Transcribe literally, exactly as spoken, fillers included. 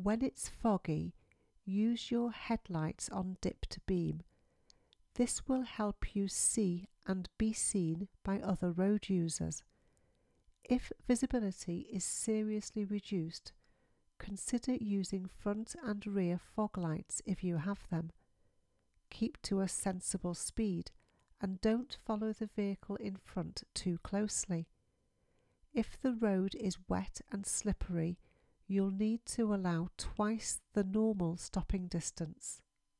When it's foggy, use your headlights on dipped beam. This will help you see and be seen by other road users. If visibility is seriously reduced, consider using front and rear fog lights if you have them. Keep to a sensible speed and don't follow the vehicle in front too closely. If the road is wet and slippery, you'll need to allow twice the normal stopping distance.